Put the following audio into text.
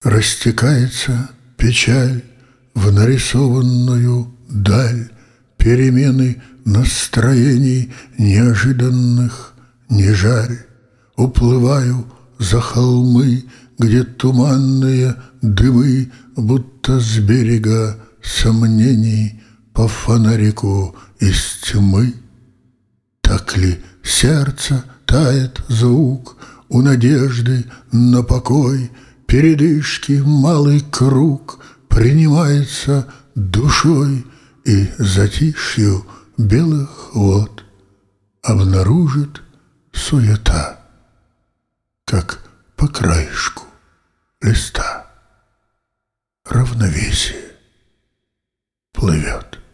Растекается печаль в нарисованную даль, перемены настроений неожиданных не жаль. Уплываю за холмы, где туманные дымы, будто с берега сомнений по фонарику из тьмы. Так ли сердце тает звук у надежды на покой, передышки малый круг принимается душой, и затишью белых вод обнаружит суета, как по краешку листа равновесие плывет.